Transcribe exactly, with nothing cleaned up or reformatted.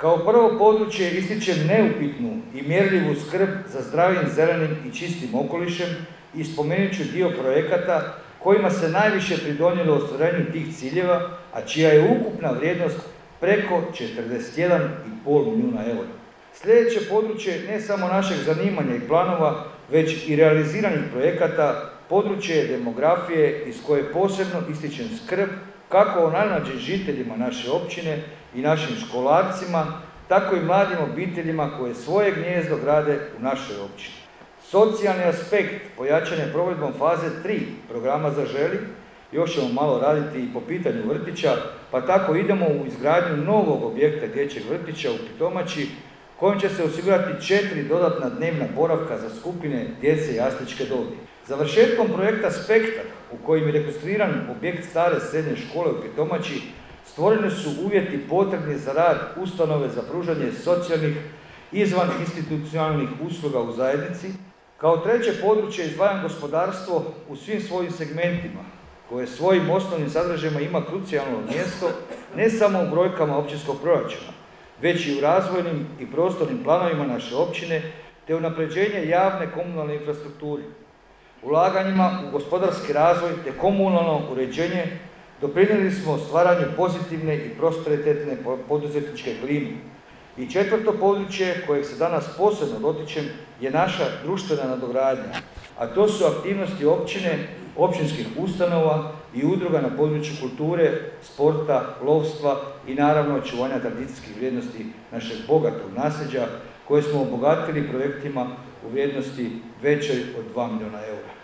Kao prvo područje ističem neupitnu i mjerljivu skrb za zdravim, zelenim i čistim okolišem i spomenut ću dio projekata kojima se najviše pridonijelo ostvarenju tih ciljeva, a čija je ukupna vrijednost preko četrdeset jedan i pol milijuna eura. Sljedeće područje ne samo našeg zanimanja i planova, već i realiziranih projekata, područje je demografije iz koje posebno ističem skrb kako o najmlađim žiteljima naše općine i našim školarcima, tako i mladim obiteljima koje svoje gnijezdo grade u našoj općini. Socijalni aspekt pojačan je provedbom faze tri programa Zaželi, još ćemo malo raditi i po pitanju vrtića, pa tako idemo u izgradnju novog objekta dječjeg vrtića u Pitomači, kojim će se osigurati četiri dodatna dnevna boravka za skupine djece jasličke dobi. Završetkom projekta Spektar, u kojim je rekonstruiran objekt stare srednje škole u Pitomači, stvoreni su uvjeti potrebni za rad ustanove za pružanje socijalnih izvan institucionalnih usluga u zajednici. Kao treće područje izdvajam gospodarstvo u svim svojim segmentima, koje svojim osnovnim sadržajima ima krucijalno mjesto ne samo u brojkama općinskog proračuna, već i u razvojnim i prostornim planovima naše općine, te unapređenje javne komunalne infrastrukture. Ulaganjima u gospodarski razvoj te komunalno uređenje doprinijeli smo stvaranju pozitivne i prosperitetne poduzetničke klime. I četvrto područje kojeg se danas posebno dotičem je naša društvena nadogradnja, a to su aktivnosti općine, općinskih ustanova i udruga na području kulture, sporta, lovstva i naravno očuvanja tradicijskih vrijednosti našeg bogatog nasljeđa koje smo obogatili projektima u vrijednosti većoj od dva milijuna eura.